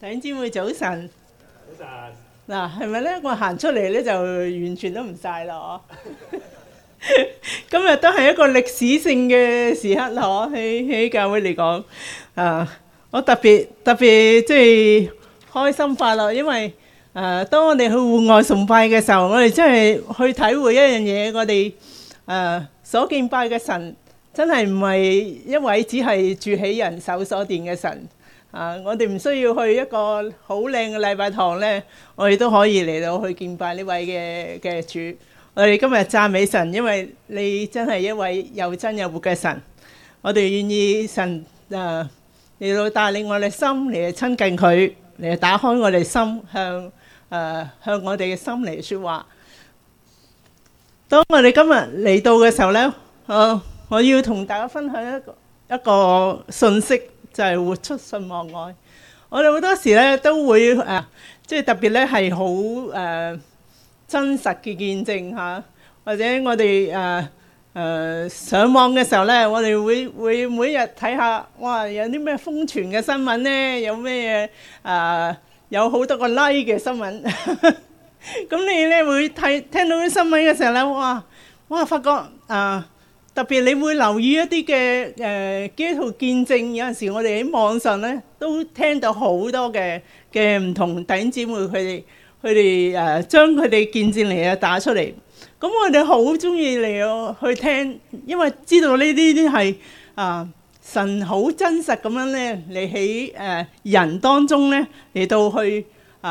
弟兄姊妹早晨。 早晨。 嗱，係咪咧？我行出嚟咧就完全都唔曬啦，嗬！今日都係一個歷史性嘅時刻啦，嗬！喺教會嚟講，我特別即係開心快樂，因為當我哋去戶外崇拜嘅時候，我哋真係去體會一樣嘢，我哋所敬拜嘅神真係唔係一位只係住喺人手所殿嘅神。我哋唔需要去一個好靚嘅禮拜堂呢，我哋都可以嚟到去敬拜呢位嘅主。我哋今日讚美神，因為你真係一位又真又活嘅神。我哋願意神嚟到帶領我哋心嚟親近佢，嚟打開我哋心向我哋嘅心嚟說話。當我哋今日嚟到嘅時候呢，我要同大家分享一個信息。就係活出信望愛。我哋好多時咧都會即係特別咧係好真實嘅見證嚇，或者我哋上網嘅時候咧，我哋會每日睇下，哇有啲咩瘋傳嘅新聞咧，有咩有好多個 like 嘅新聞。咁你咧會聽到啲新聞嘅時候咧，哇發覺特別你會留意一啲嘅基督徒見證，有陣時我哋喺網上咧都聽到好多嘅唔同弟兄姊妹佢哋將佢哋見證嚟打出嚟。咁我哋好中意嚟去聽，因為知道呢啲係神好真實咁樣咧嚟喺人當中咧嚟到去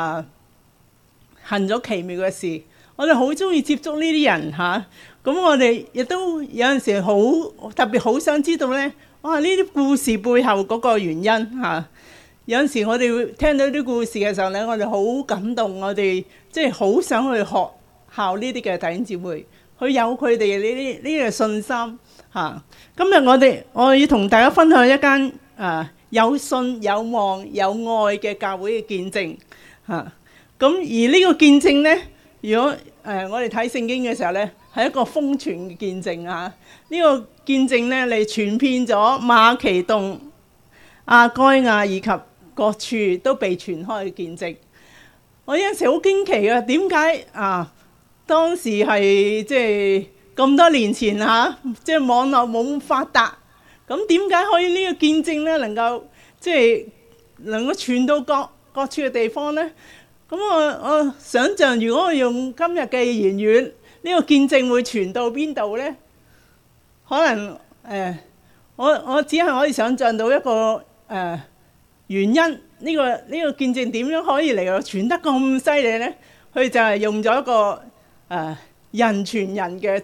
行咗奇妙嘅事。我哋好中意接觸呢啲人嚇。咁我哋亦都有陣時好特別好想知道咧，哇！呢啲故事背後嗰個原因嚇。有陣時我哋會聽到啲故事嘅時候咧，我哋好感動，我哋即係好想去學效呢啲嘅弟兄姊妹，去有佢哋呢啲嘅信心嚇。今日我要同大家分享一間有信有望有愛嘅教會嘅見證嚇。咁而呢個見證咧，如果我哋睇聖經嘅時候咧，係一個瘋傳嘅見證啊！呢個見證咧，嚟傳遍咗馬其頓、亞該亞以及各處都被傳開嘅見證。我有陣時好驚奇啊，點解當時係即係咁多年前即係網絡冇咁發達，咁點解可以呢個見證咧能夠即係能夠傳到各處嘅地方咧？咁我想像，如果我用今日嘅言語，呢個見證會傳到邊度呢？可能我只係可以想像到一個原因。呢個見證點樣可以嚟到傳得咁犀利呢？佢就係用咗一個人傳人嘅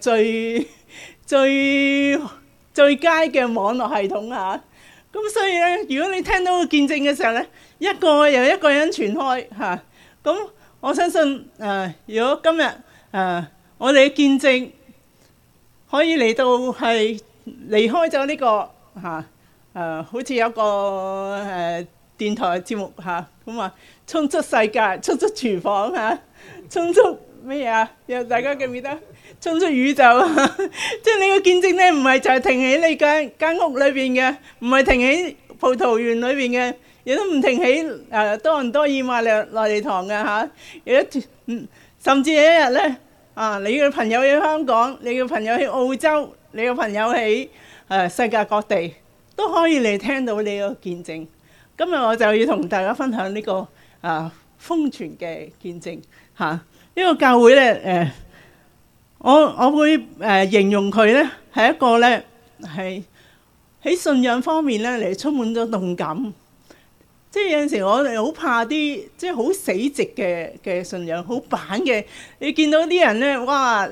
最佳嘅網絡系統啊！咁所以咧，如果你聽到個見證嘅時候咧，一個又一個人傳開嚇。咁我相信如果今日我哋嘅見證可以嚟到係離開咗呢個好似有個電台節目咁話衝出世界、衝出廚房衝出咩嘢啊？大家記唔記得？衝出宇宙即係你個見證咧，唔係就係停喺你間屋裏邊嘅，唔係停喺葡萄園裏邊嘅，亦都唔停喺多倫多爾瑪內地堂嘅甚至有一日咧。你嘅朋友喺香港，你嘅朋友喺澳洲，你嘅朋友喺世界各地都可以嚟聽到你個見證。今日我就要同大家分享呢個瘋傳嘅見證嚇。呢個教會咧我會形容佢咧係一個咧係喺信仰方面咧嚟充滿咗動感。即係有陣時我哋好怕啲即係好死直嘅信仰，好板嘅。你見到啲人咧，哇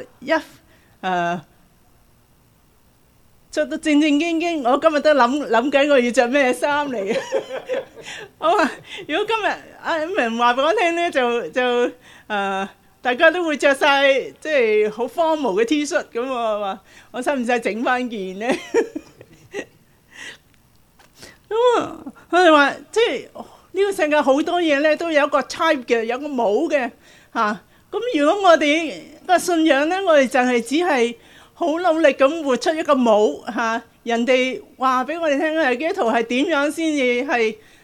着到正正經經。我今日都諗緊我要着咩衫嚟。我話如果今日阿明話俾我聽咧，就大家都會着晒即係好荒謬嘅 T 恤咁。我話我使唔使整翻件咧？咁佢哋話即係呢個世界好多嘢咧都有一個 type 嘅，有個帽嘅咁如果我哋個信仰咧，我哋就係只係好努力咁活出一個帽人哋話俾我哋聽係基督徒係點樣先至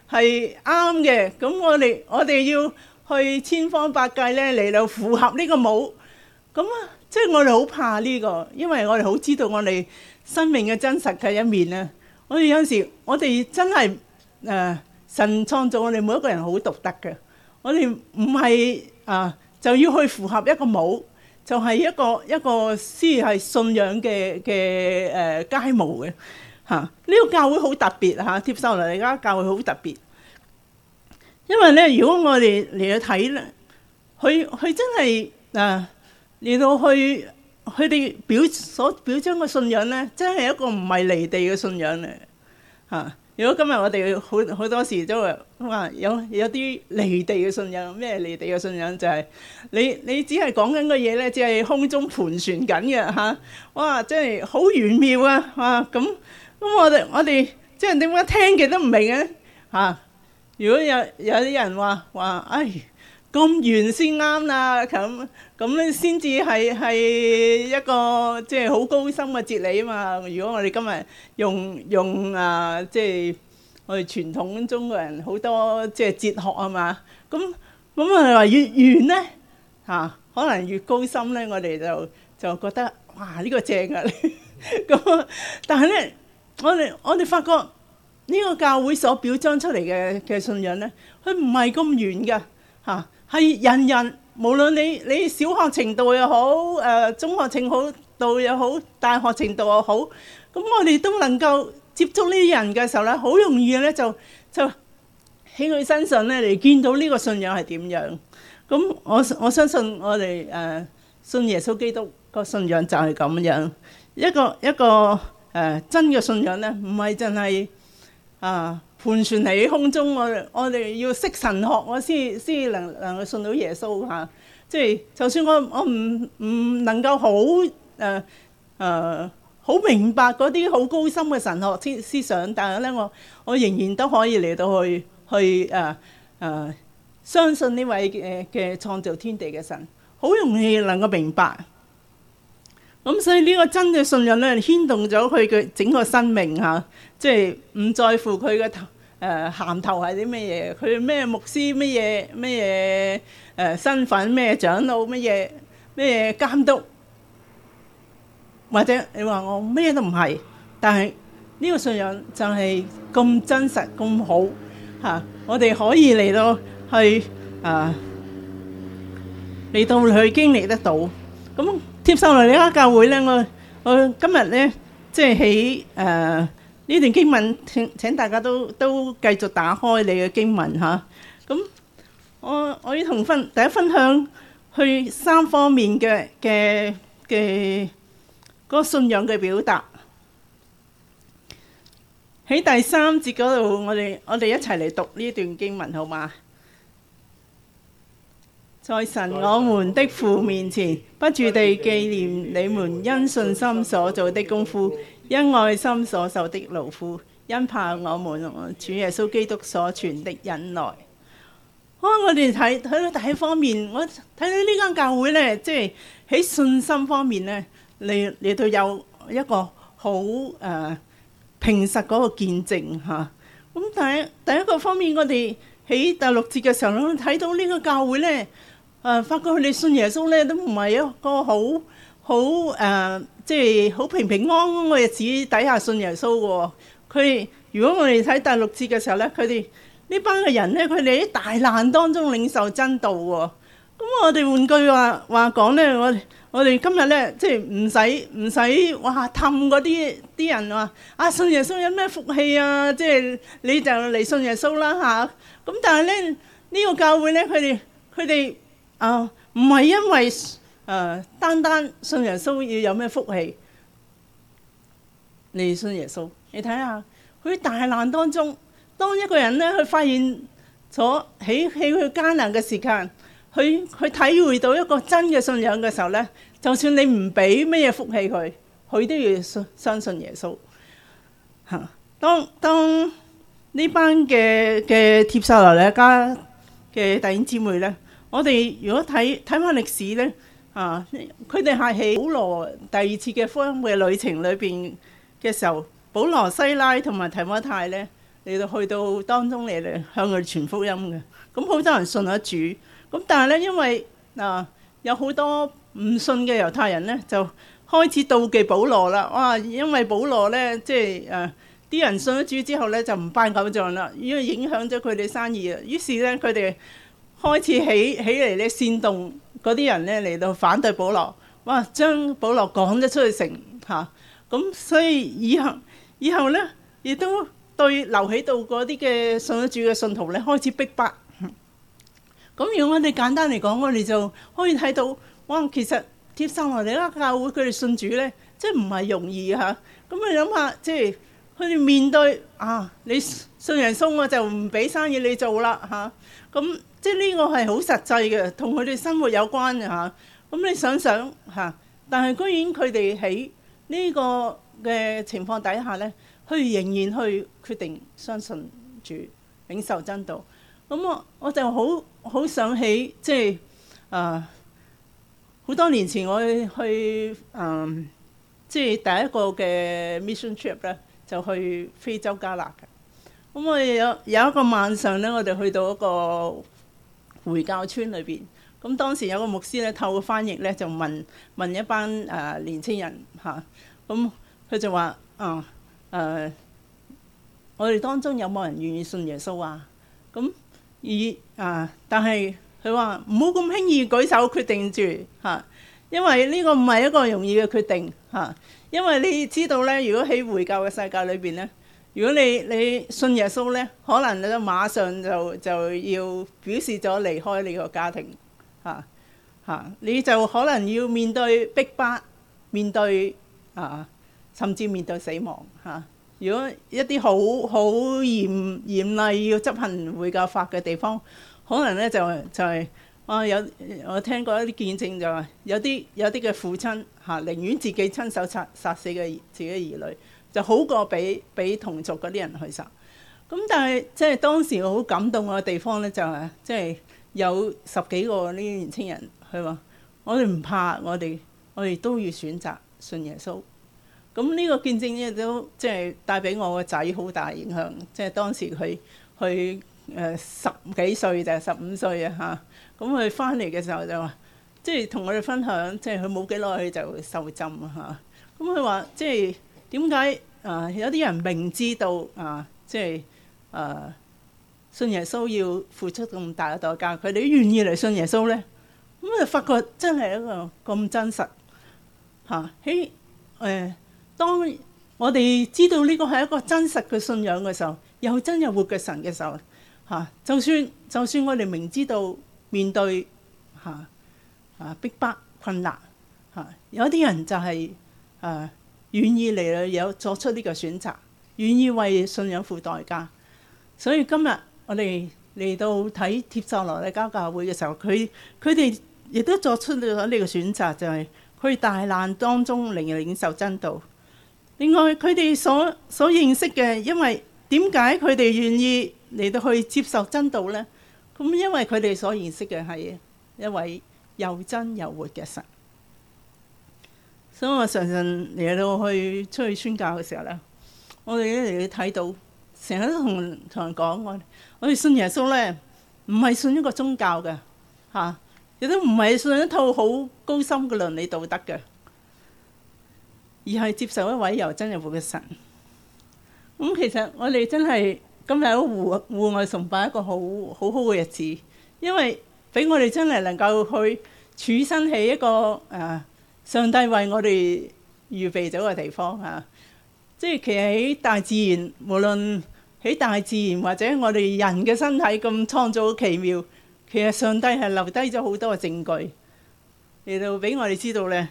係啱嘅，咁我哋要去千方百計咧嚟到符合呢個模。咁啊，即係我哋好怕呢個，因為我哋好知道我哋生命嘅真實嘅一面啊。我哋有陣時，我哋真係神創造我哋每一個人好獨特嘅，我哋唔係就要去符合一個模，就係一個先係信仰嘅楷模嘅嚇。呢個教會好特別嚇，帖撒羅尼迦教會好特別，因為咧，如果我哋嚟去睇咧，佢真係嚟到去佢哋所表彰嘅信仰咧，真係一個唔係離地嘅信仰嚟嚇。如果今日我哋好多時都話有啲離地嘅信仰，咩離地嘅信仰就係你只係講緊嘅嘢咧，只係空中盤旋緊嘅嚇。哇，真係好玄妙啊！哇，咁我哋即係點解聽極都唔明嘅嚇？如果有啲人話唉，咁玄先啱啦，咁咧先至係一個即係好高深嘅哲理啊嘛。如果我哋今日用即係我哋傳統中國人好多即係哲學啊嘛，咁我哋話越玄咧可能越高深咧，我哋就覺得哇呢個正啊！咁但係咧，我哋發覺呢個教會所表彰出嚟嘅信仰咧，佢唔係咁玄㗎嚇。係人人，無論你小學程度又好，中學程度又好，大學程度又好，咁我哋都能夠接觸呢啲人嘅時候咧，好容易咧就喺佢身上咧嚟見到呢個信仰係點樣。咁我相信我哋信耶穌基督個信仰就係咁樣，一個真嘅信仰咧，唔係淨係盤旋喺空中，我哋要識神學，我先能夠信到耶穌嚇。即係就算我唔能夠好明白嗰啲好高深嘅神學思想，但係咧我仍然都可以嚟到去相信呢位嘅創造天地嘅神，好容易能夠明白。咁所以呢個真嘅信仰咧，牽動咗佢嘅整個生命嚇，即係唔在乎佢嘅銜頭係啲咩嘢，佢咩牧師咩嘢身份，咩長老咩嘢監督，或者你話我咩都唔係，但係呢個信仰就係咁真實咁好嚇，我哋可以嚟到去經歷得到咁。帖撒羅尼迦教會咧，我今日咧，即係喺呢段經文，請大家都繼續打開你嘅經文嚇。咁我要同大家分享去3方面嘅嗰個信仰嘅表達。喺第3節嗰度，我哋一齊嚟讀呢段經文好嗎？在神我們的父面前，不住地紀念你們因信心所做的功夫，因愛心所受的勞苦，因怕我們主耶穌基督所存的忍耐。我哋睇到第一方面，我睇到呢間教會咧，即係喺信心方面咧，嚟到有一個好平實嗰個見證嚇。咁第一個方面，我哋喺第6節嘅時候咧，睇到呢個教會咧。發覺佢哋信耶穌咧，都唔係一個好即係好平安安嘅日子底下信耶穌嘅。佢如果我哋睇第6節嘅時候咧，佢哋呢班嘅人咧，佢哋喺大難當中領受真道喎。咁我哋換句話講咧，我哋今日咧，即係唔使哇氹嗰啲人話信耶穌有咩福氣啊？即係你就嚟信耶穌啦嚇。咁但係咧呢個教會咧，佢哋唔係因為單單信耶穌要有咩福氣嚟信耶穌。你睇下佢大難當中，當一個人咧，佢發現咗喺佢艱難嘅時間，佢體會到一個真嘅信仰嘅時候咧，就算你唔俾咩嘢福氣佢都要相信耶穌嚇。當呢班嘅帖撒羅尼迦嘅弟兄姊妹咧，我哋如果睇翻歷史咧，佢哋係喺保羅第2次嘅福音嘅旅程裏邊嘅時候，保羅、西拉同埋提摩太咧， 嚟到去到當中嚟向佢傳福音嘅。咁好多人信咗主，咁但係咧因為有好多唔信嘅猶太人咧，就開始妒忌保羅啦。哇！因為保羅咧即係啲人信咗主之後咧就唔拜偶像啦，因為影響咗佢哋生意啊。於是咧佢哋開始起嚟咧煽動嗰啲人咧嚟到反對保羅。哇！將保羅趕咗出去城嚇，咁所以以後咧亦都對留喺度嗰啲嘅信咗主嘅信徒咧開始逼迫。咁如果我哋簡單嚟講，我哋就可以睇到，哇！其實帖撒羅尼迦教會佢哋信主咧，即係唔係容易嚇。咁你諗下，即係佢哋面對你信耶穌我就唔俾生意你做啦嚇。咁即係呢個係好實際嘅，同佢哋生活有關嘅嚇。咁你想想嚇，但係居然佢哋喺呢個嘅情況底下咧，佢仍然去決定相信主，領受真道。咁我就好想起，即係好多年前我去即係第一個嘅 mission trip 咧，就去非洲加納嘅。咁我有一個晚上咧，我哋去到一個回教村裏邊。咁當時有個牧師咧，透過翻譯咧就問一班年青人嚇，咁佢就話我哋當中有冇人願意信耶穌啊？咁但係佢話唔好咁輕易舉手決定住嚇，因為呢個唔係一個容易嘅決定嚇。因為你知道咧，如果喺回教嘅世界裏邊咧，如果你信耶穌咧，可能你就馬上就要表示咗離開你個家庭。你就可能要面對逼迫，面對甚至面對死亡嚇。如果一啲好嚴厲要執行回教法嘅地方，可能咧就係我聽過一啲見證就係有啲嘅父親寧願自己親手殺死嘅自己嘅兒女，就好過俾同族嗰啲人去殺。咁但係即係當時我好感動嘅地方咧，就係即係有10幾個呢啲年青人，佢話我哋唔怕，我哋都要選擇信耶穌。咁呢個見證咧都即係帶俾我個仔好大影響。即係當時佢10幾歲定係15歲啊嚇，咁佢翻嚟嘅時候就話，即係同我哋分享，即係佢冇幾耐佢就受浸啊嚇。咁佢話即係點解有啲人明知道即係信耶穌要付出咁大嘅代價，佢哋都願意嚟信耶穌咧？咁就發覺真係一個咁真實嚇。當我哋知道呢個係一個真實嘅信仰嘅時候，又真又活嘅神嘅時候就算我哋明知道面對逼迫困難有啲人就係願意嚟有作出呢個選擇，願意為信仰付代價。所以今日我哋嚟到睇帖撒羅尼迦教會嘅時候，佢哋亦都作出咗呢個選擇，就係佢大難當中領受真道。另外佢哋所認識嘅，因為點解佢哋願意嚟到去接受真道呢？咁因為佢哋所認識嘅係一位又真又活嘅神。所以我常常嚟到去出去宣教嘅時候咧，我哋咧嚟到睇到，成日都同人講，我哋信耶穌咧，唔係信一個宗教嘅亦都唔係信一套好高深嘅倫理道德嘅，而係接受一位又真又活嘅神。咁其實我哋真係今日喺戶外崇拜一個好好嘅日子，因為俾我哋真係能夠去處身喺一個上帝為我哋預備咗嘅地方即係其實喺大自然，無論喺大自然或者我哋人嘅身體咁創造奇妙，其實上帝係留低咗好多嘅證據嚟到俾我哋知道咧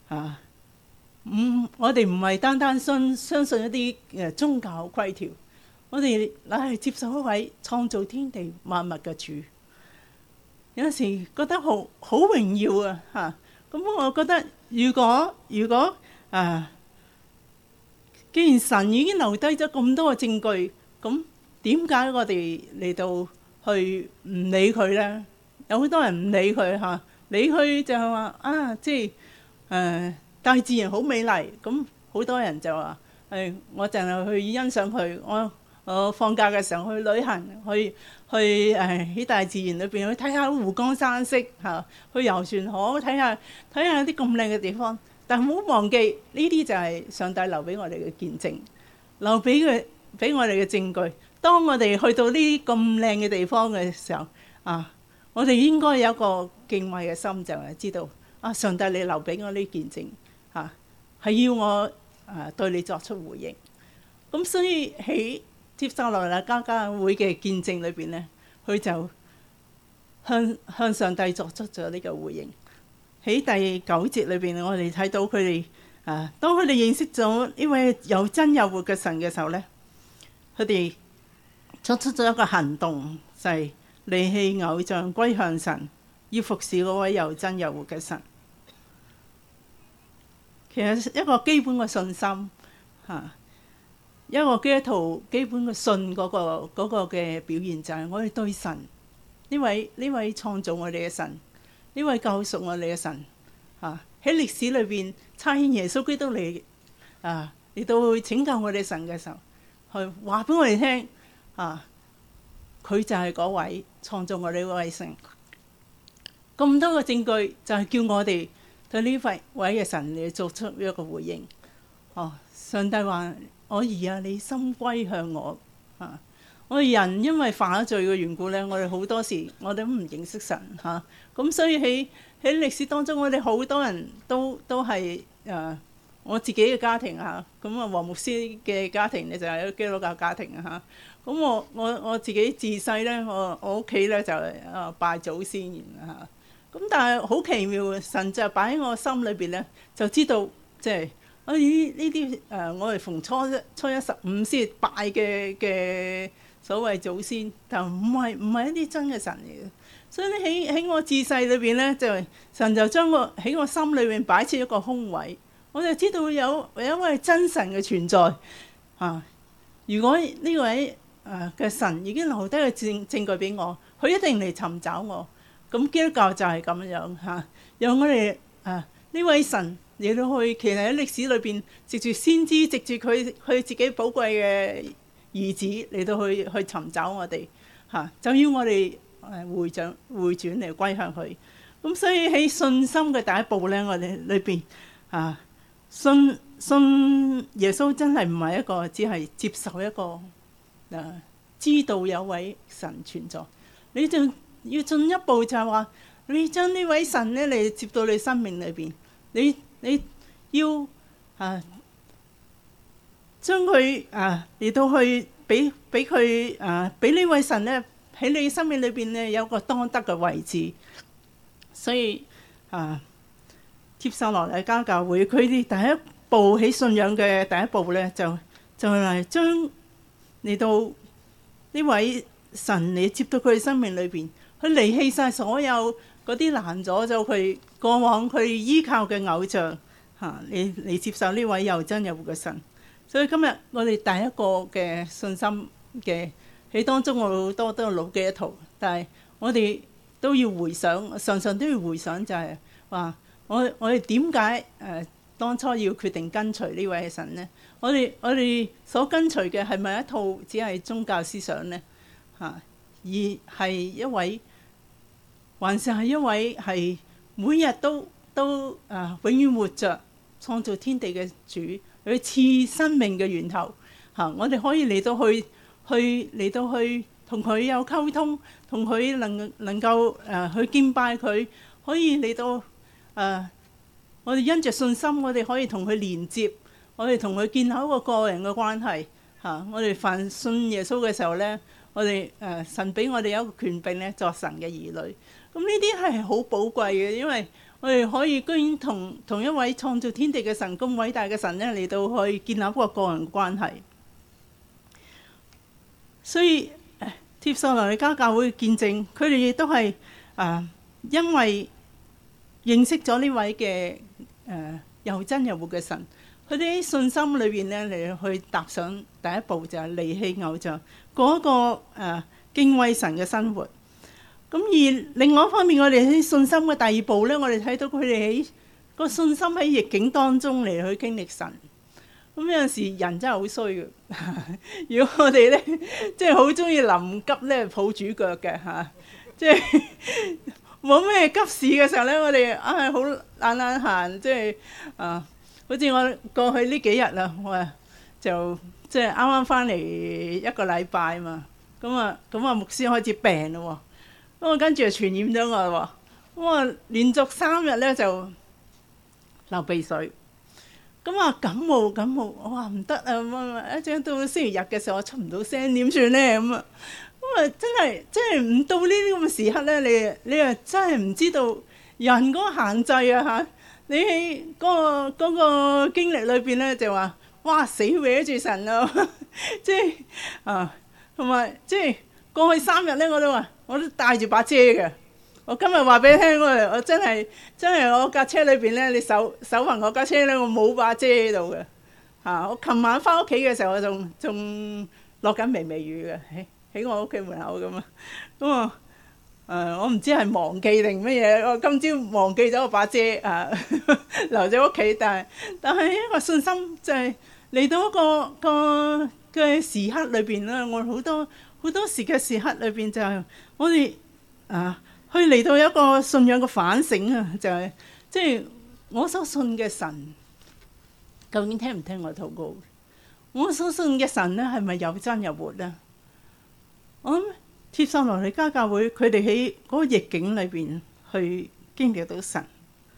我哋唔係單單相信一啲宗教規條，我哋乃係接受一位創造天地萬物嘅主。有陣時覺得好榮耀咁我覺得如果既然神已經留低咗咁多嘅證據，咁點解我哋嚟到去唔理佢咧？有好多人唔理佢理佢就係話即係大自然好美麗，咁好多人就話我淨係去欣賞佢， 放假嘅時候去旅行，去喺大自然裏邊去睇下湖光山色嚇，去遊船河睇下啲咁靚嘅地方。但唔好忘記呢啲就係上帝留俾我哋嘅見證，留俾我哋嘅證據。當我哋去到呢啲咁靚嘅地方嘅時候我哋應該有一個敬畏嘅心，就係知道上帝你留俾我呢見證係要我對你作出回應。咁所以喺帖撒羅尼迦教會嘅見證裏邊呢，佢就向上帝作出咗呢個回應。喺第9節裏邊，我哋睇到佢哋當佢哋認識咗呢位有真有活嘅神嘅時候呢，佢哋作出咗一個行動，就係離棄偶像，歸向神，要服侍嗰位有真有活嘅神。其實一個基本嘅信心一個基督徒基本嘅信嗰個嘅表現，就係我哋對神呢位創造我哋嘅神，呢位救贖我哋嘅神喺歷史裏邊差遣耶穌基督嚟到去拯救我哋神嘅時候，去話俾我哋聽佢就係嗰位創造我哋嗰位神。咁多個證據就係叫我哋對呢位嘅神嚟作出一個回應。上帝話：我兒啊，你心歸向我我哋人因為犯咗罪嘅緣故咧，我哋好多時我哋都唔認識神咁所以喺歷史當中，我哋好多人都係我自己嘅家庭咁黃牧師嘅家庭咧就係一個基督教家庭咁我自己自細咧，我屋企咧就拜祖先咁但係好奇妙，神就擺喺我心裏邊咧，就知道即係呢啲我哋逢初一15先拜嘅所謂祖先，就唔係一啲真嘅神嚟嘅。所以咧喺我自細裏邊咧，就神就將我喺我心裏邊擺設一個空位，我就知道有一位真神嘅存在如果呢位嘅神已經留低個證據俾我，佢一定嚟尋找我。咁基督教就係咁樣讓我哋呢位神嚟到去，其實喺歷史裏邊，藉住先知，藉住佢自己寶貴嘅兒子嚟到去尋找我哋就要我哋回轉嚟歸向佢。咁所以喺信心嘅第一步咧，我哋裏邊信耶穌真係唔係一個只係接受一個知道有位神存在，你就要進一步就係話，你將呢位神咧嚟接到你生命裏邊，你要將佢嚟到去俾佢俾呢位神咧喺你生命裏邊咧有個當得嘅位置。所以帖撒羅尼迦教會佢哋第一步喺信仰嘅第一步咧，就係將嚟到呢位神嚟接到佢生命裏邊。佢離棄晒所有嗰啲攔阻咗佢過往佢依靠嘅偶像你接受呢位又真又活嘅神。所以今日我哋第一個嘅信心嘅喺當中，我好多都係老基督徒，但係我哋都要回想，常常都要回想，就係話我哋點解當初要決定跟隨呢位神呢？我哋所跟隨嘅係咪一套只係宗教思想呢？而係一位，還是係一位係每日都永遠活着創造天地嘅主，佢賜生命嘅源頭我哋可以嚟到去同佢有溝通，同佢能夠去敬拜佢，可以嚟到我哋因着信心，我哋可以同佢連接，我哋同佢建立一個個人嘅關係我哋凡信耶穌嘅時候咧，我哋神俾我哋有一個權柄咧，作神嘅兒女。咁呢啲係好寶貴嘅，因為我哋可以居然同一位創造天地嘅神，咁偉大嘅神咧嚟到去建立一個個人關係。所以帖撒羅尼迦教會嘅見證，佢哋亦都係因為認識咗呢位嘅又真又活嘅神，佢哋喺信心裏邊咧嚟去踏上第一步，就係離棄偶像，過一個敬畏神嘅生活。咁而另外一方面，我哋喺信心嘅第二步咧，我哋睇到佢哋喺個信心喺逆境當中嚟去經歷神。 咁有陣時人真係好衰嘅。如果我哋咧，即係好中意臨急咧抱主腳嘅嚇，即係冇咩急事嘅時候咧，我哋好懶懶閒，即係好似我過去呢幾日啦，我就即係啱啱翻嚟一個禮拜嘛，咁啊牧師開始病咯喎，咁跟住就傳染咗我喎，咁我連續3日咧就流鼻水。咁感冒，我話唔得啊！一陣到星期日嘅時候，我出唔到聲，點算咧？咁真係唔到呢啲咁嘅時刻咧，你又真係唔知道人嗰個限制啊嚇！你喺嗰個經歷裏邊咧，就話哇死搲住神啊！即係同埋即係過去3日咧，我都帶住把遮嘅。我今日話俾你聽，我真係我架車裏邊咧，你手憑我架車咧，我冇把遮喺度嘅嚇。我琴晚翻屋企嘅時候，我仲落緊微微雨嘅，喺我屋企門口咁啊。咁我唔知係忘記定乜嘢，我今朝忘記咗我把遮留咗屋企，但係一個信心就係嚟到一個嘅時刻裏邊啦。我好多時嘅時刻裏邊就係我哋去嚟到一個信仰嘅反省啊，就係即係我所信嘅神究竟聽唔聽我禱告？我所信嘅神咧係咪有真有活咧？我諗帖撒羅尼迦教會佢哋喺嗰個逆境裏邊去經歷到神，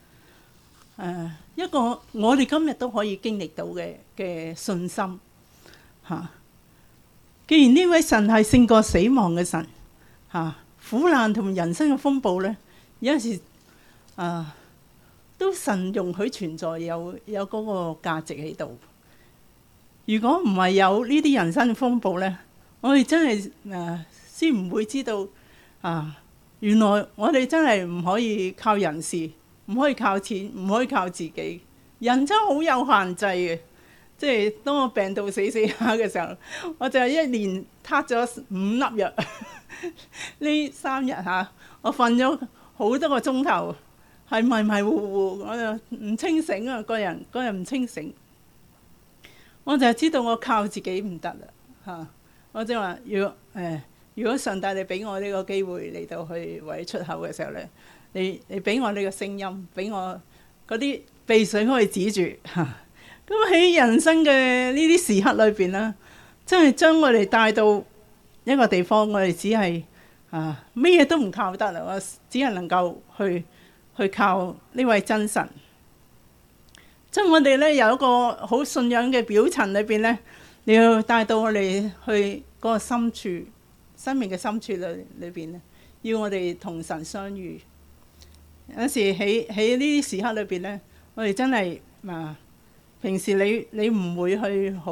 一個我哋今日都可以經歷到嘅信心嚇。既然呢位神係勝過死亡嘅神嚇。苦難同人生嘅風暴咧，有陣時都神容許存在，有嗰個價值喺度。如果唔係有呢啲人生嘅風暴咧，我哋真係先唔會知道原來我哋真係唔可以靠人事，唔可以靠錢，唔可以靠自己。人真係好有限制嘅。即係當我病到死下嘅時候，我就係一年撻咗5粒藥。呢3日我瞓咗好多個鐘頭，係迷迷糊糊，我就唔清醒啊！個人唔清醒，我就知道我靠自己唔得啦。我就話如果上帝你俾我呢個機會嚟到去為出口嘅時候咧，你俾我呢個聲音，俾我嗰啲鼻水可以止住咁喺人生嘅呢啲時刻裏邊啦，真係將我哋帶到一個地方，我哋只係咩嘢都唔靠得啦，我只係能夠去靠呢位真神。將我哋咧有一個好信仰嘅表層裏邊咧，你要帶到我哋去嗰個深處，生命嘅深處裏邊咧，要我哋同神相遇。有時喺呢啲時刻裏邊咧，我哋真係平時你唔會去好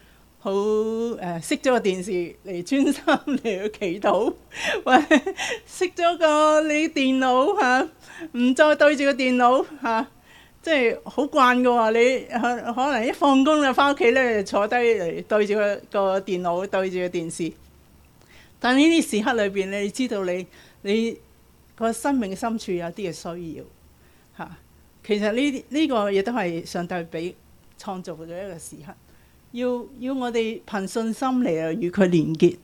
熄咗個電視嚟專心嚟去祈禱，或者熄咗個你電腦唔再對住個電腦即係好慣嘅喎。你可能一放工就翻屋企咧，坐低嚟對住個電腦，對住個電視。但呢啲時刻裏邊，你知道你個生命嘅深處有啲嘅需要其實呢個亦都係上帝俾創造咗一個時刻，要我哋憑信心嚟與佢連結。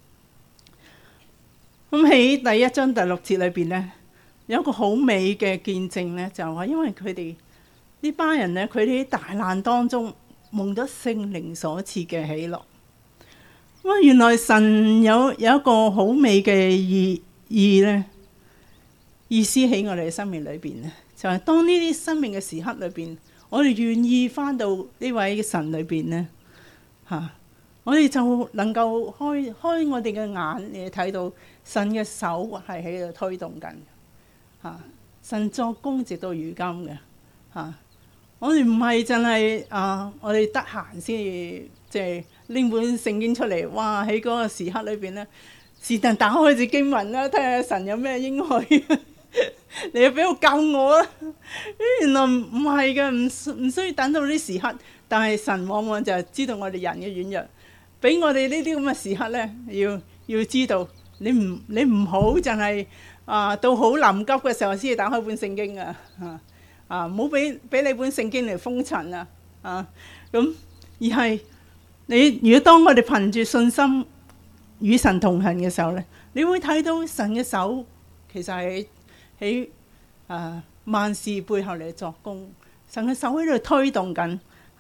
咁喺第1章第6節裏邊咧，有一個好美嘅見證咧，就係話因為佢哋呢班人咧，佢哋喺大難當中蒙咗聖靈所賜嘅喜樂。原來神有一個好美嘅意思喺我哋嘅生命裏邊咧，就係當呢啲生命嘅時刻裏邊，我哋願意翻到呢位神裏邊咧，我哋就能夠開我哋嘅眼，你睇到神嘅手係喺度推動緊，神作工直到如今嘅，我哋唔係淨係我哋得閒先即係拎本聖經出嚟，哇！喺嗰個時刻裏邊咧，是但打開住經文啦，睇下神有咩應許。你要俾我救我啊！原來唔係嘅，唔需要等到呢時刻。但係神往往就係知道我哋人嘅軟弱，俾我哋呢啲咁嘅時刻咧，要知道你唔好淨係到好臨急嘅時候先至打開本聖經唔好俾你本聖經嚟封塵咁而係如果當我哋憑住信心與神同行嘅時候咧，你會睇到神嘅手其實係喺萬事背後嚟作工，神嘅手喺度推動緊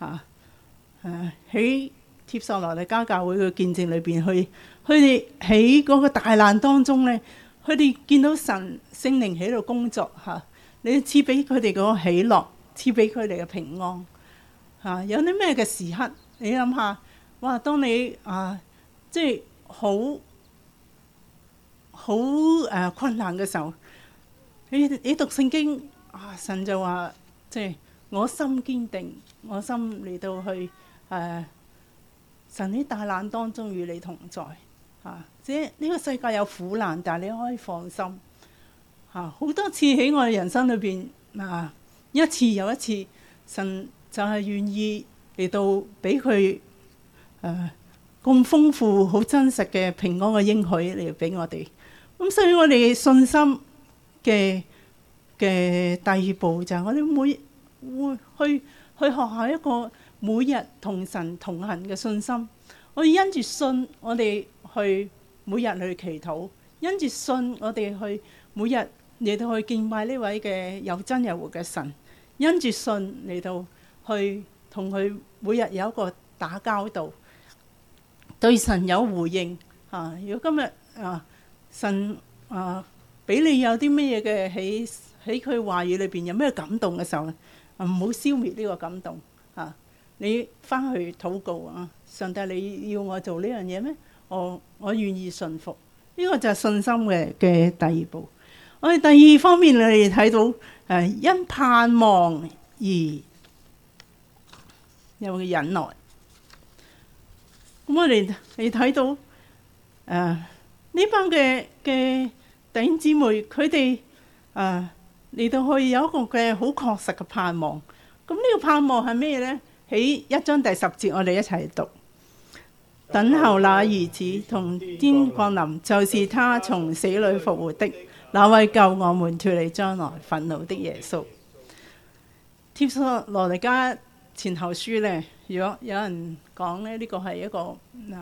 喺帖撒羅尼迦教會嘅見證裏邊，佢哋喺嗰個大難當中咧，佢哋見到神聖靈喺度工作你賜俾佢哋嗰個喜樂，賜俾佢哋嘅平安有啲咩嘅時刻，你諗下，哇！當你即係好困難嘅時候，你讀聖經神就話，即係我心堅定，我心嚟到去神喺大難當中與你同在即係呢個世界有苦難，但係你可以放心好多次喺我哋人生裏邊一次又一次，神就係願意嚟到俾佢咁豐富、好真實嘅平安嘅應許嚟俾我哋。咁所以我哋信心嘅第二步就係我哋會去學下一個每日同神同行嘅信心。我哋因住信，我哋去每日去祈禱；因住信，我哋去每日嚟到去敬拜呢位嘅又真又活嘅神；因住信嚟到去同佢每日有一個打交道，對神有回應如果今日神俾你有啲咩嘢嘅喺佢話語裏邊有咩感動嘅時候，唔好消滅呢個感動你翻去禱告上帝，你要我做呢樣嘢咩？我願意順服。呢個就係信心嘅第二步。我哋第二方面，你哋睇到因盼望而有嘅忍耐。咁我哋你睇到呢班嘅弟兄姊妹，佢哋嚟到去有一個嘅好確實嘅盼望。咁呢個盼望係咩呢？喺1章第10節，我哋一齊讀。等候那兒子從天降臨，就是他從死裏復活的那位救我們脫離將來憤怒的耶穌。帖撒羅尼迦前後書呢，如果有人講咧，呢個係一個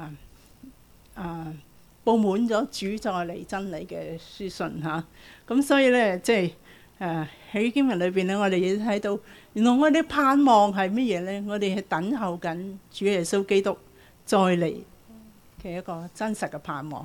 佈滿咗主再嚟真理嘅書信咁所以呢，即係喺經文裏邊咧，我哋亦睇到，原來我哋盼望係乜嘢呢？我哋係等候緊主耶穌基督再嚟嘅一個真實嘅盼望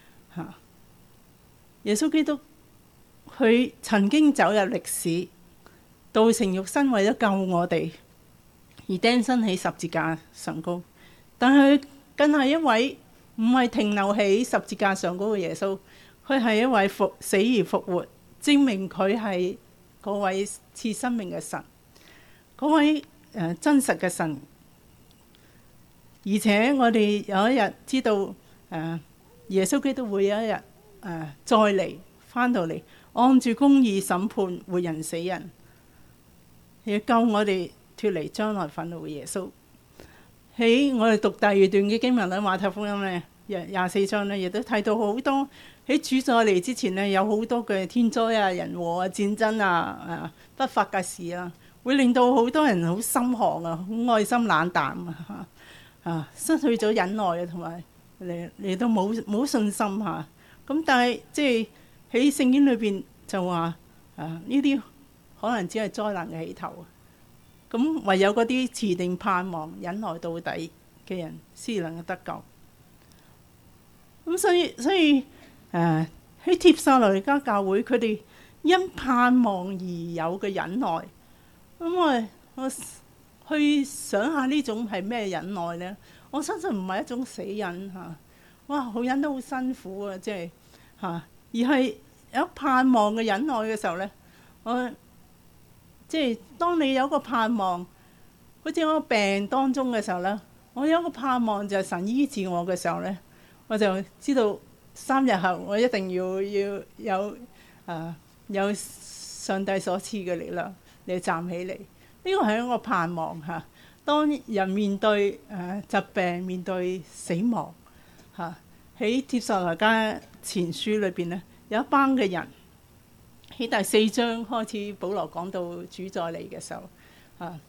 耶穌基督佢曾經走入歷史，道成肉身為咗救我哋而釘身喺十字架上高，但係佢更係一位唔係停留喺十字架上高嘅耶穌，佢係一位死而復活，證明佢係嗰位賜生命嘅神，嗰位真實嘅神。而且我哋有一日知道耶穌基督會有一日再嚟翻到嚟，按住公義審判活人死人，要救我哋脫離將來憤怒嘅耶穌。喺我哋讀第二段嘅經文咧，馬太福音咧24章咧，亦都睇到好多喺主再嚟之前咧，有好多嘅天災人禍戰爭不法嘅事會令到好多人好心寒好愛心冷淡失去咗忍耐同埋嚟到冇信心咁但係即係喺聖經裏邊就話呢啲可能只係災難嘅起頭咁唯有嗰啲持定盼望忍耐到底嘅人先能夠得救。咁所以喺帖撒羅尼迦教會，佢哋因盼望而有嘅忍耐。咁我去想下呢種係咩忍耐呢？我相信唔係一種死忍哇，好忍得好辛苦即係而係有盼望嘅忍耐嘅時候呢，即係當你有個盼望，好似我病當中嘅時候呢，我有個盼望就係神醫治我嘅時候呢，我就知道3日後我一定要有上帝所賜嘅力量嚟站起嚟。呢個係一個盼望當人面對疾病、面對死亡喺帖撒羅尼迦前書裏邊呢，有一班嘅人喺第4章開始，保羅講到主再嚟嘅時候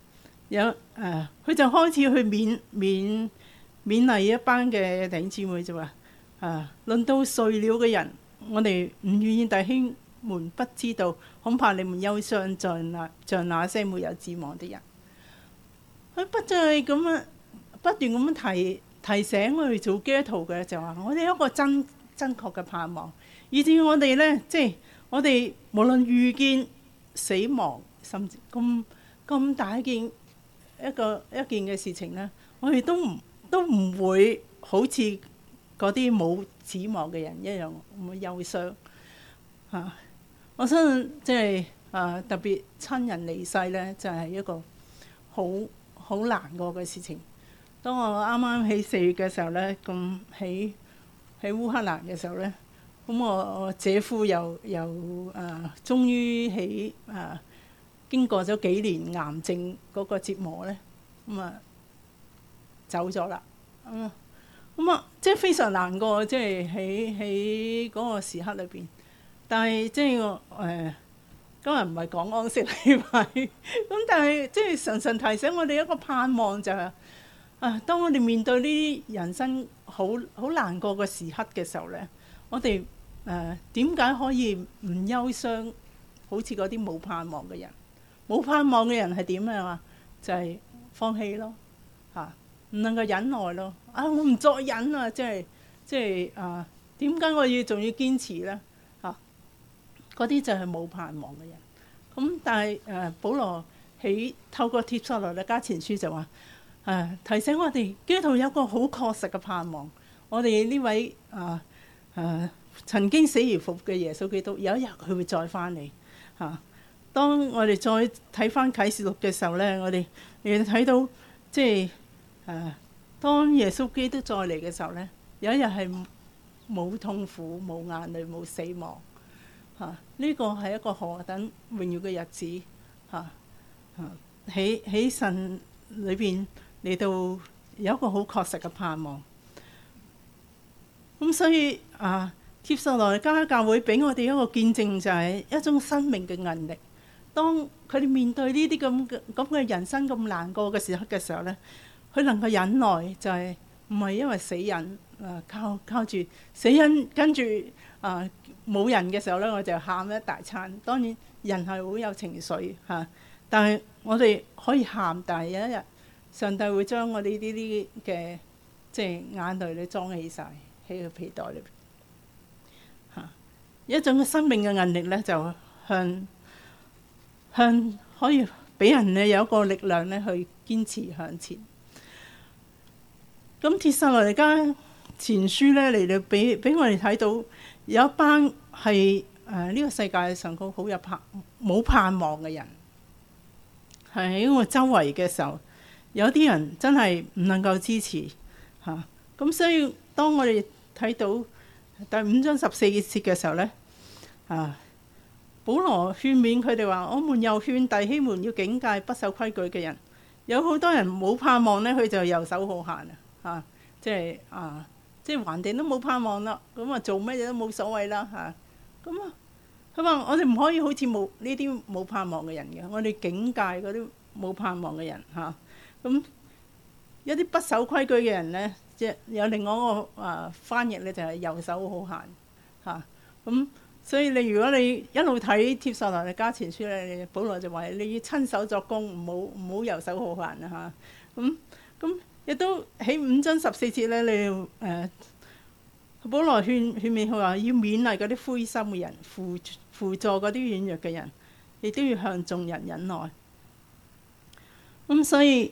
佢就開始去勉勵一班嘅弟兄姊妹，就話論到睡了嘅人，我哋唔願意弟兄們不知道，恐怕你們憂傷像那些沒有指望的人。佢不斷咁樣提醒我哋做基督徒嘅，就話我哋有一個真確嘅盼望，以至我哋咧，即係我哋無論遇見死亡，甚至咁大一件嘅事情咧，我哋都唔會好似嗰啲冇指望嘅人一樣咁憂傷嚇。我相信即係特別親人離世咧，就係一個好難過嘅事情。當我啱啱喺4月嘅時候咧，咁喺烏克蘭嘅時候咧，咁我姐夫又終於喺經過咗幾年癌症嗰個折磨咧，咁走咗啦。即係非常難過，即係喺嗰個時刻裏邊。但係即係我今日唔係講安息禮拜，咁但係即係常常提醒我哋一個盼望，就係當我哋面對呢啲人生好難過嘅時刻嘅時候咧，我哋點解可以唔憂傷？好似嗰啲冇盼望嘅人，冇盼望嘅人係點啊？就係放棄咯，唔能夠忍耐咯。我唔再忍啊！即係點解我仲要堅持咧？嗰啲就係冇盼望嘅人。咁但係保羅透過帖撒羅尼迦前書就話提醒我哋基督徒有一個好確實嘅盼望。我哋呢位曾經死而復活嘅耶穌基督，有一日佢會再翻嚟。當我哋再睇翻啟示錄嘅時候咧，我哋睇到即係當耶穌基督再嚟嘅時候咧，有一日係冇痛苦、冇眼淚、冇死亡。呢個係一個何等榮耀嘅日子喺神裏邊嚟到有一個好確實嘅盼望。咁所以帖撒羅尼迦教會俾我哋一個見證，就係一種生命嘅韌力。當佢哋面對呢啲咁嘅人生咁難過嘅時刻嘅時候咧，佢能夠忍耐，就係唔係因為死人靠住死人，跟住冇人嘅時候咧，我就喊一大餐。當然人係好有情緒但係我哋可以喊，但係有一日上帝會將我哋呢啲嘅即係眼淚咧裝起晒喺個皮袋裏邊。一種生命嘅韌力咧，就向可以俾人咧有一個力量咧去堅持向前。咁帖撒羅尼迦前書咧嚟到俾我哋睇到有一班係呢個世界上好有冇盼望嘅人，係喺我周圍嘅時候，有啲人真係唔能夠支持咁所以當我哋睇到第5章14節嘅時候咧，保羅勸勉佢哋話：我們又勸弟兄們要警戒不守規矩嘅人。有好多人冇盼望咧，佢就遊手好閒即係橫掂都冇盼望啦，咁做乜嘢都冇所謂啦咁佢話我哋唔可以好似冇呢啲冇盼望嘅人嘅，我哋警戒嗰啲冇盼望嘅人咁一啲不守規矩嘅人咧，即係有另外一個翻譯咧，就係遊手好閒咁。所以如果你一路睇帖撒羅尼迦前書咧，保羅就話你要親手作工，唔好遊手好閒咁亦都喺5章14節咧，你保羅勸勉佢話要勉勵嗰啲灰心嘅人，輔助嗰啲軟弱嘅人，亦都要向眾人忍耐。咁所以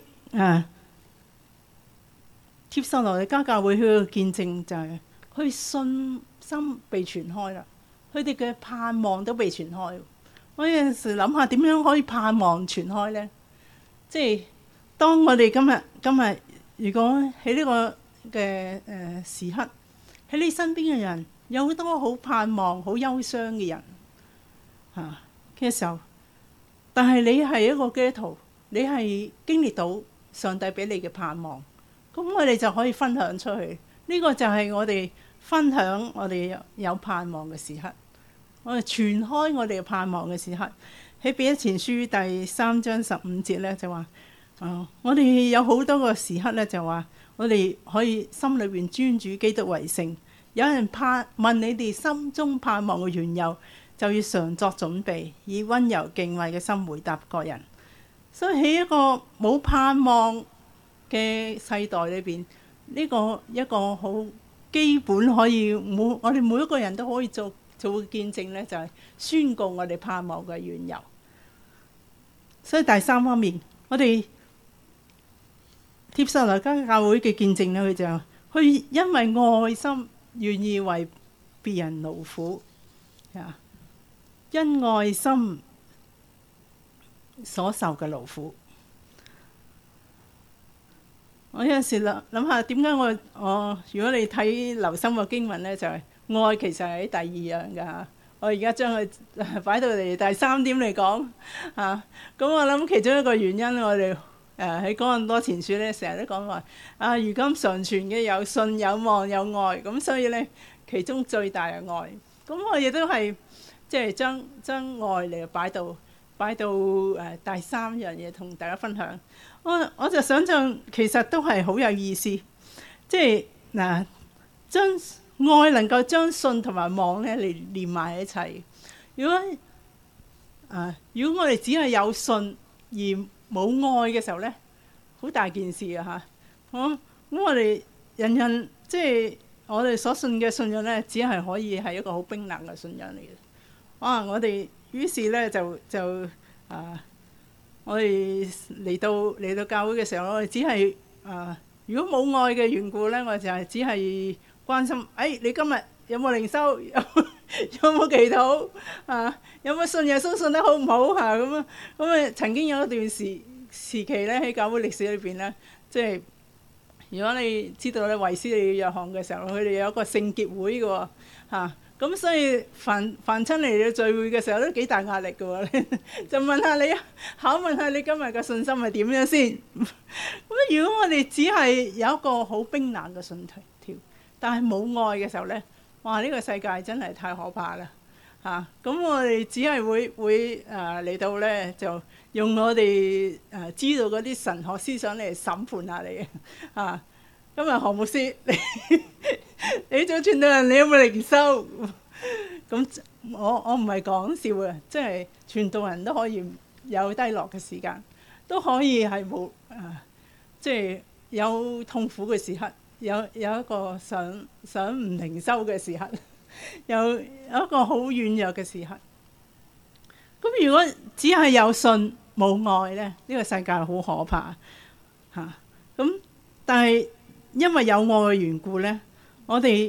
帖撒羅尼迦教會佢嘅見證就係佢信心被傳開啦。佢哋嘅盼望都被傳開。我有陣時諗下點樣可以盼望傳開呢？即係當我哋今日如果喺呢個嘅時刻，喺你身邊嘅人有好多好盼望、好憂傷嘅人嘅時候，但係你係一個基督徒，你係經歷到上帝俾你嘅盼望，咁我哋就可以分享出去。呢個就係我哋分享我哋有盼望嘅時刻。我哋傳開我哋嘅盼望嘅時刻，喺彼得前書第3章15節咧就話： 我哋有好多個時刻咧，就話我哋可以心裏邊尊主基督為聖。有人問你哋心中盼望嘅緣由，就要常作準備，以溫柔敬畏嘅心回答各人。所以喺一個冇盼望嘅世代裏邊，呢個一個好基本可以我哋每一個人都可以做見證咧，就係宣告我哋盼望嘅緣由。所以第三方面，我哋帖撒羅尼迦教會嘅見證咧，佢就佢因為愛心願意為別人勞苦，因愛心所受嘅勞苦。我有陣時諗下點解我如果你睇留心個經文咧，就係愛其實係喺第二樣㗎。我而家將佢擺到嚟第三點嚟講咁我諗其中一個原因，我哋喺哥林多前書咧，成日都講話如今常存嘅有信有望有愛，咁所以咧其中最大嘅愛，咁我亦都係即係將愛嚟擺到第三樣嘢同大家分享。我就想象其實都係好有意思，即係將愛能夠將信同埋望咧嚟連埋一齊。如果我哋只係有信而冇愛嘅時候咧，好大件事啊嚇！咁我哋人即係我哋所信嘅信仰咧，只係可以係一個好冰冷嘅信仰嚟嘅。我哋於是咧就我哋嚟到教會嘅時候，我哋只係如果冇愛嘅緣故咧，我就係只係關心你今日有冇靈修，有冇祈禱有冇信耶穌信得好唔好咁啊！曾經有一段時期咧，喺教會歷史裏邊咧，即係如果你知道咧，衛斯理約翰嘅時候，佢哋有一個聖潔會嘅喎咁所以凡親嚟到聚會嘅時候都幾大壓力嘅喎，就考問下你今日嘅信心係點樣先？咁如果我哋只係有一個好冰冷嘅信條，但係冇愛嘅時候咧，呢個世界真係太可怕啦咁我哋只係會嚟到咧，就用我哋知道嗰啲神學思想嚟審判下你今日何牧師，你做傳道人，你有冇靈修？咁我唔係講笑嘅，即係傳道人都可以有低落嘅時間，都可以係冇即係有痛苦嘅時刻，有一個想唔靈修嘅時刻，有一個好軟弱嘅時刻。咁如果只係有信冇愛咧，呢個世界好可怕咁但係因為有愛嘅緣故咧，我哋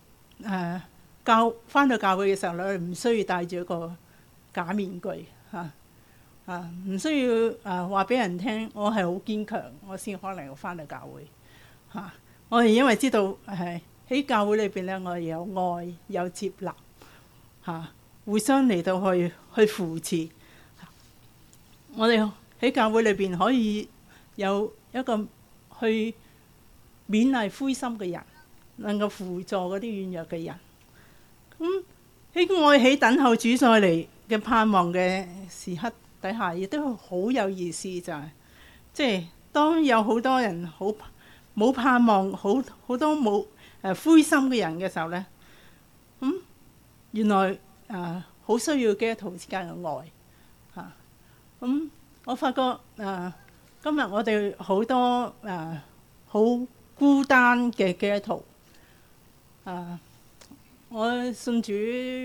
返到教會嘅時候咧，唔需要戴住一個假面具唔需要話俾人聽我係好堅強，我先可能要返到教會我哋因為知道喺教會裏邊咧，我哋有愛有接納互相嚟到去扶持。我哋喺教會裏邊可以有一個去勉勵灰心嘅人，能夠輔助嗰啲軟弱嘅人。咁喺愛喺等候主再嚟嘅盼望嘅時刻底下，亦都好有意思，就係即係當有好多人好冇盼望，好多冇灰心嘅人嘅時候咧，原來好需要基督徒之間嘅愛我發覺今日我哋好多好孤單嘅基督徒我信主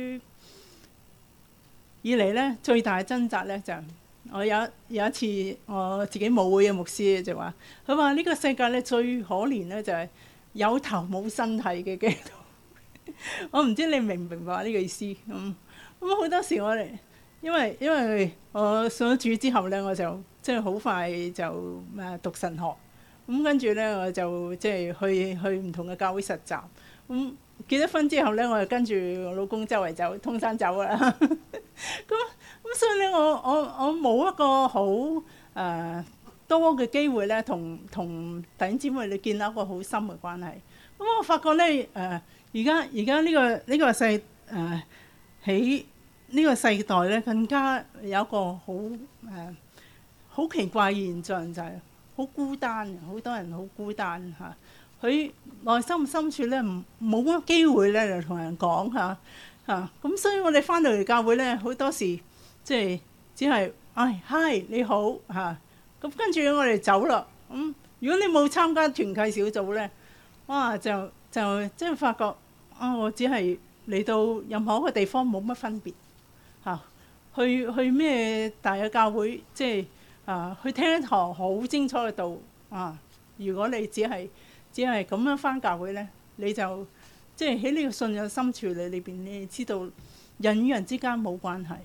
以嚟咧，最大嘅掙扎咧就係我有一次我自己母會嘅牧師就話，佢話呢個世界咧最可憐咧就係有頭冇身體嘅基督徒。我唔知你明唔明白呢個意思咁好多時我哋因為我信咗主之後咧，我就即係好快就讀神學跟住咧我就即係去唔同嘅教會實習結咗婚之後咧，我就跟住我老公周圍走，通山走啦。咁所以咧，我冇一個好多嘅機會咧，同弟兄姊妹你建立一個好深嘅關係。咁我發覺咧，而家呢個世喺呢個世代咧，更加有一個好奇怪嘅現象，就係好孤單，好多人好孤單嚇。佢內心深處咧冇乜機會咧就同人講嚇。咁所以我哋翻到嚟教會咧，好多時即係只係嗨你好嚇。咁跟住我哋走啦。如果你冇參加團契小組咧，哇就即係發覺我只係嚟到任何一個地方冇乜分別嚇。去咩大嘅教會，即係去聽一堂好精彩嘅道如果你只係咁樣翻教會咧，你就即係喺呢個信仰深處裏邊，你知道人與人之間冇關係。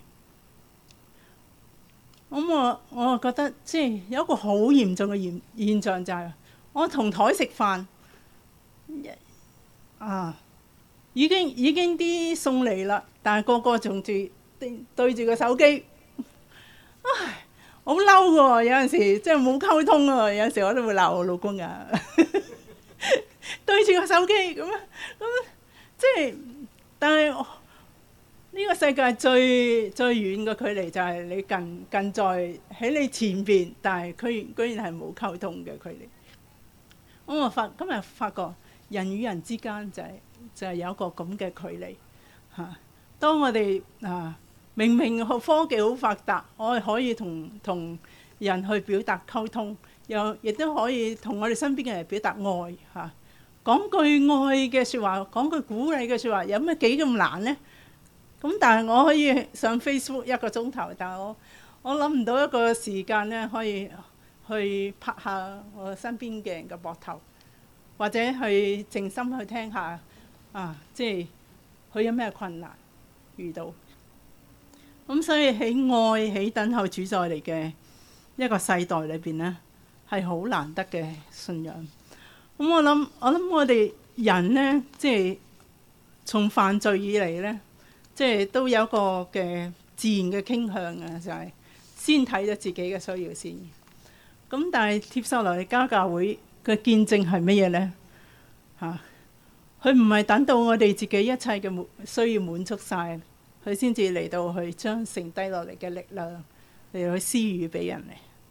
咁我覺得即係有一個好嚴重嘅現象就係，我同台食飯已經啲餸嚟啦，但係個個仲對住個手機，好嬲㗎喎！有陣時即係冇溝通啊，有陣時我都會鬧我老公㗎，對住個手機咁即係，但係呢個世界最遠嘅距離就係你近在喺你前邊，但係居然係冇溝通嘅距離。我今日發覺人與人之間就係有一個咁嘅距離嚇。當我哋明明科技好發達，我哋可以同人去表達溝通，亦都可以同我哋身邊嘅人表達愛嚇。講句愛嘅説話，講句鼓勵嘅説話，有咩幾咁難呢？咁但係我可以上 Facebook 1個鐘頭，但係我諗唔到一個時間咧，可以去拍下我身邊嘅人嘅膊頭，或者去靜心去聽下即係佢有咩困難遇到。咁所以喺愛喺等候主再嚟嘅一個世代裏邊咧，係好難得嘅信仰。咁我諗我哋人咧，即係從犯罪以嚟咧，即係都有一個嘅自然嘅傾向啊，就係先睇咗自己嘅需要先。咁但係帖撒羅尼迦教會嘅見證係乜嘢咧？佢唔係等到我哋自己一切嘅需要滿足晒，佢先至嚟到去將剩低落嚟嘅力量嚟到去施予俾人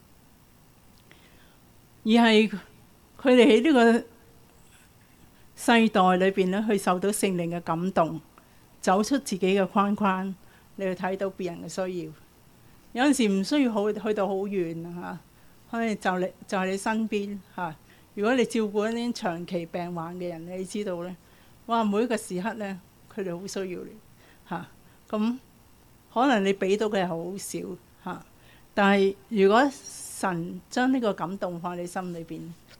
嚟，而係佢哋喺呢個世代裏邊咧，去受到聖靈嘅感動，走出自己嘅框框，你去睇到別人嘅需要。有陣時唔需要去到好遠可以就喺你身邊如果你照顧一啲長期病患嘅人，你知道咧，哇！每一個時刻咧，佢哋好需要你咁可能你俾到嘅係好少但係如果神將呢個感動放喺你心裏邊，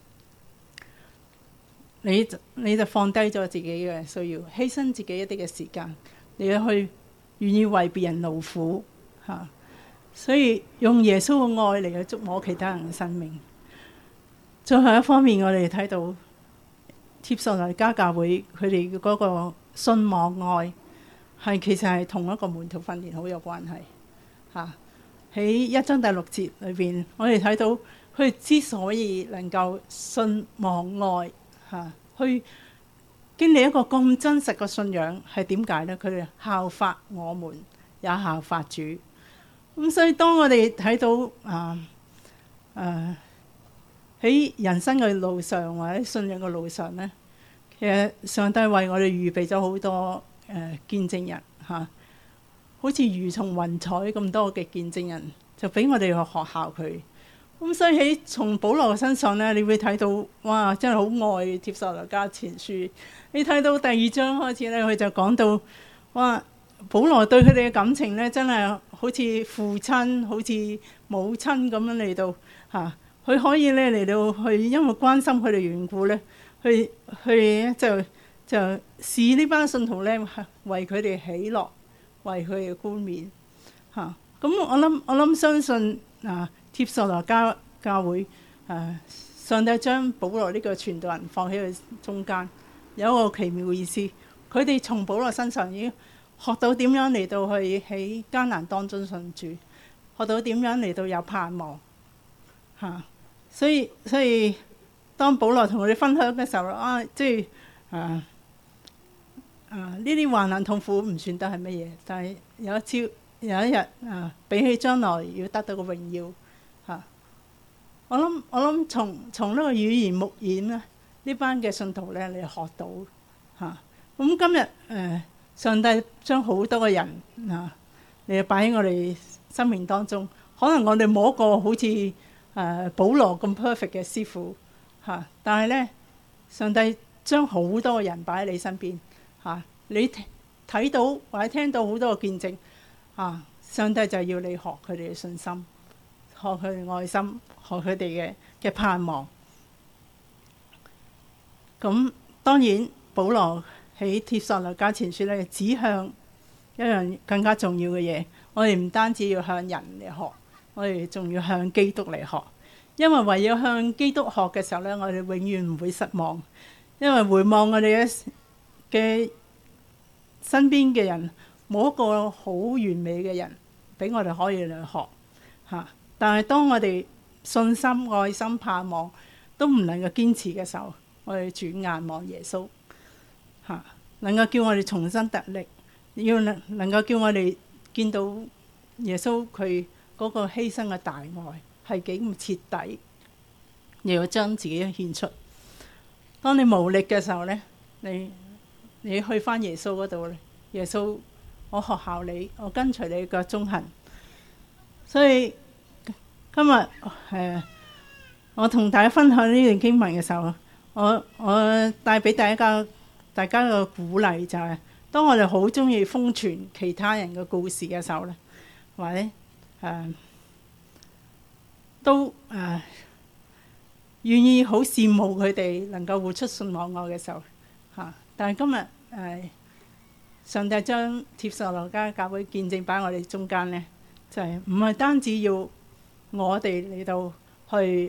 你就放低咗自己嘅需要，犧牲自己一啲嘅時間，你去願意為別人勞苦所以用耶穌嘅愛嚟去觸摸其他人嘅生命。最後一方面，我哋睇到帖撒羅尼迦教會佢哋嗰個信望愛其實係同一個門徒訓練好有關係喺1章第6節裏邊，我哋睇到佢哋之所以能夠信望愛去經歷一個咁真實嘅信仰，係點解呢？佢哋效法我們，也效法主。咁所以當我哋睇到喺人生嘅路上或者信仰嘅路上呢，其實上帝為我哋預備咗好多見證人好似如同雲彩咁多嘅見證人，就俾我哋去學效佢。咁所以喺從保羅嘅身上呢，你會睇到哇，真係好愛帖撒羅尼迦前書。你睇到第2章開始呢，佢就講到哇，保羅對佢哋嘅感情呢，真係好似父親、好似母親咁樣嚟到佢可以咧嚟到去，因為關心佢哋緣故咧，去就使呢班信徒咧為佢哋喜樂，為佢哋冠冕咁我諗相信帖撒羅尼迦教會上帝將保羅呢個傳道人放喺佢中間，有一個奇妙嘅意思。佢哋從保羅身上已經學到點樣嚟到去喺艱難當中信主，學到點樣嚟到有盼望所以當保羅同佢哋分享嘅時候即係呢啲患難痛苦唔算得係乜嘢，但係有一日比起將來要得到個榮耀我諗從呢個語言牧演咧，呢班嘅信徒咧，你學到嚇。咁今日上帝將好多個人你擺喺我哋生命當中，可能我哋冇一個好似保羅咁 perfect 嘅師傅嚇，但係咧上帝將好多個人擺喺你身邊嚇，你睇到或者聽到好多個見證嚇，上帝就要你學佢哋嘅信心，學佢哋愛心，學佢哋嘅盼望。咁當然保羅喺帖撒羅尼迦前書咧，指向一樣更加重要嘅嘢。我哋唔單止要向人嚟學，我哋仲要向基督嚟學。因為唯有向基督學嘅時候咧，我哋永遠唔會失望。因為回望我哋嘅身邊嘅人，冇一個好完美嘅人俾我哋可以嚟學嚇。但係當我哋信心、愛心、盼望都唔能夠堅持嘅時候，我哋轉眼望耶穌嚇，能夠叫我哋重新得力，要能夠叫我哋見到耶穌佢嗰個犧牲嘅大愛係幾咁徹底，又要將自己獻出。當你無力嘅時候咧，你去翻耶穌嗰度咧，耶穌，我學效你，我跟隨你嘅蹤行。所以今日我同大家分享呢段經文嘅時候，我帶俾大家嘅鼓勵就係，當我哋好中意瘋傳其他人嘅故事嘅時候咧，或者都願意好羨慕佢哋能夠活出信望愛嘅時候嚇。但係今日上帝將帖撒羅尼迦教會見證擺喺我哋中間咧，就係唔係單止要我哋嚟到去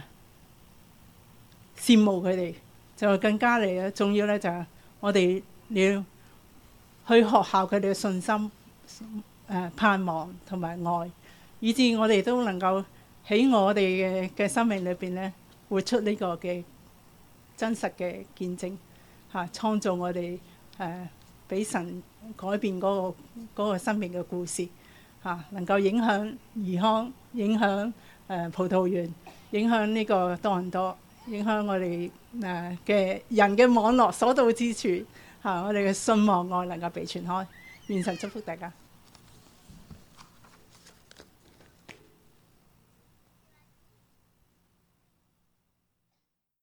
羨慕佢哋，就更加嚟嘅重要咧，就係我哋要去學效佢哋嘅信心、盼望同埋愛，以致我哋都能夠喺我哋嘅生命裏邊咧，活出呢個嘅真實嘅見證嚇，創造我哋俾神改變嗰個生命嘅故事嚇，能夠影響宜康、影響葡萄園、影響呢個多倫多、影響我哋嘅人嘅網絡所到之處嚇，我哋嘅信望愛能夠被傳開。願神祝福大家。